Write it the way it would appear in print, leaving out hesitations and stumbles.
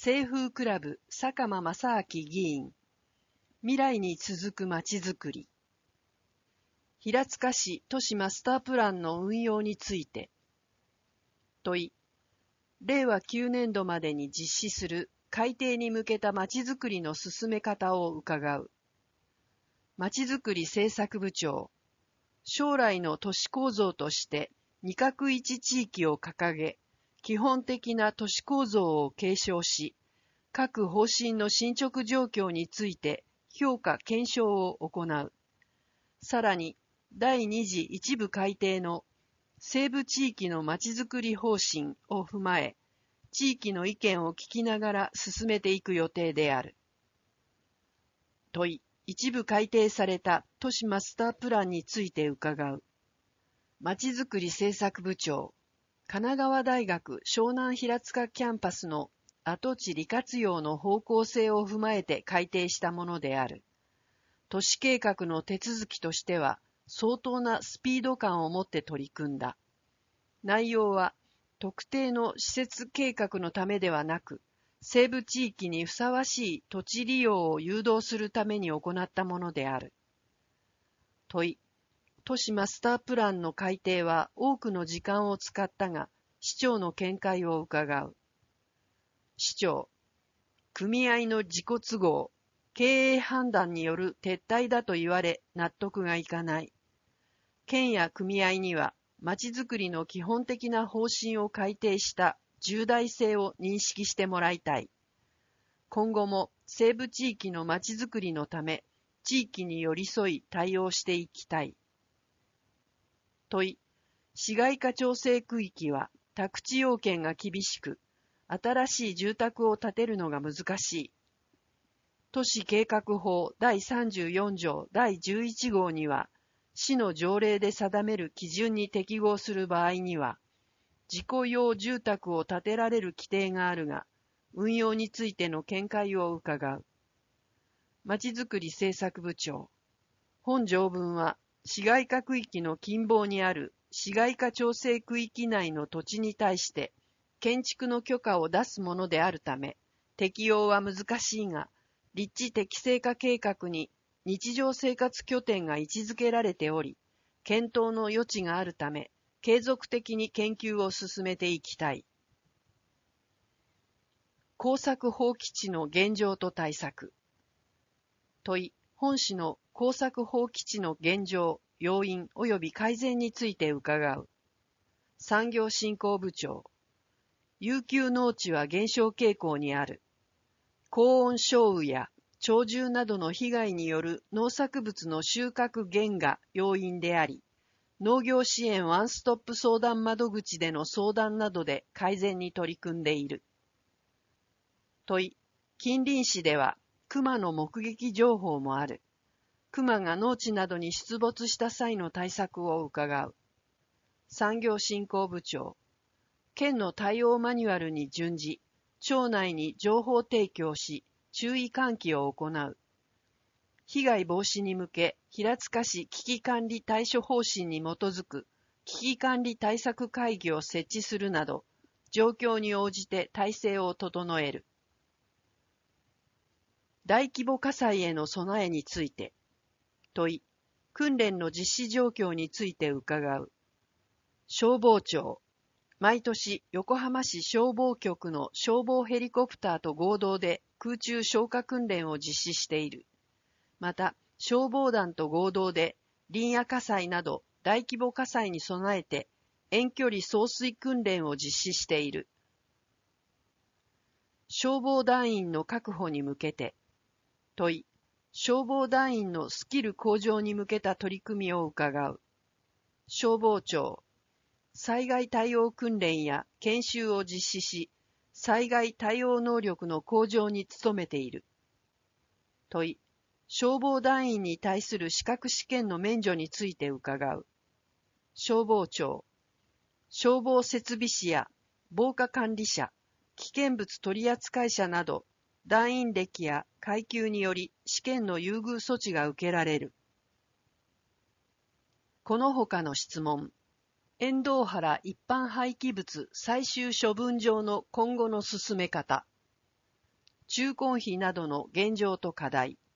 清風クラブ坂間正明議員、未来に続くまちづくり。平塚市都市マスタープランの運用について。問い、令和9年度までに実施する改定に向けたまちづくりの進め方を伺う。まちづくり政策部長、将来の都市構造として二画一地域を掲げ、基本的な都市構造を継承し、各方針の進捗状況について評価検証を行う。さらに、第2次一部改定の西部地域のまちづくり方針を踏まえ、地域の意見を聞きながら進めていく予定である。問い、一部改定された都市マスタープランについて伺う。まちづくり政策部長、神奈川大学湘南平塚キャンパスの跡地利活用の方向性を踏まえて改定したものである。都市計画の手続きとしては、相当なスピード感を持って取り組んだ。内容は、特定の施設計画のためではなく、西部地域にふさわしい土地利用を誘導するために行ったものである。問い、都市マスタープランの改定は多くの時間を使ったが、市長の見解を伺う。市長、組合の自己都合、経営判断による撤退だと言われ納得がいかない。県や組合には、まちづくりの基本的な方針を改定した重大性を認識してもらいたい。今後も西部地域のまちづくりのため、地域に寄り添い対応していきたい。問い、市街化調整区域は宅地要件が厳しく、新しい住宅を建てるのが難しい。都市計画法第34条第11号には、市の条例で定める基準に適合する場合には、自己用住宅を建てられる規定があるが、運用についての見解を伺う。まちづくり政策部長、本条文は、市街化区域の近傍にある市街化調整区域内の土地に対して、建築の許可を出すものであるため、適用は難しいが、立地適正化計画に日常生活拠点が位置づけられており、検討の余地があるため、継続的に研究を進めていきたい。耕作放棄地の現状と対策。問い、本市の耕作放棄地の現状、要因及び改善について伺う。産業振興部長。遊休農地は減少傾向にある。高温少雨や鳥獣などの被害による農作物の収穫減が要因であり、農業支援ワンストップ相談窓口での相談などで改善に取り組んでいる。問い、近隣市では熊の目撃情報もある。熊が農地などに出没した際の対策を伺う。産業振興部長、県の対応マニュアルに準じ、町内に情報提供し、注意喚起を行う。被害防止に向け、平塚市危機管理対処方針に基づく危機管理対策会議を設置するなど、状況に応じて体制を整える。大規模火災への備えについて。問い、訓練の実施状況について伺う。消防庁。毎年、横浜市消防局の消防ヘリコプターと合同で空中消火訓練を実施している。また、消防団と合同で林野火災など大規模火災に備えて遠距離送水訓練を実施している。消防団員の確保に向けて。問い、消防団員のスキル向上に向けた取り組みを伺う。消防庁。災害対応訓練や研修を実施し、災害対応能力の向上に努めている。問い、消防団員に対する資格試験の免除について伺う。消防庁。消防設備士や防火管理者、危険物取扱者など、団員歴や階級により試験の優遇措置が受けられる。この他の質問。遠藤原一般廃棄物最終処分場の今後の進め方。 中根費などの現状と課題、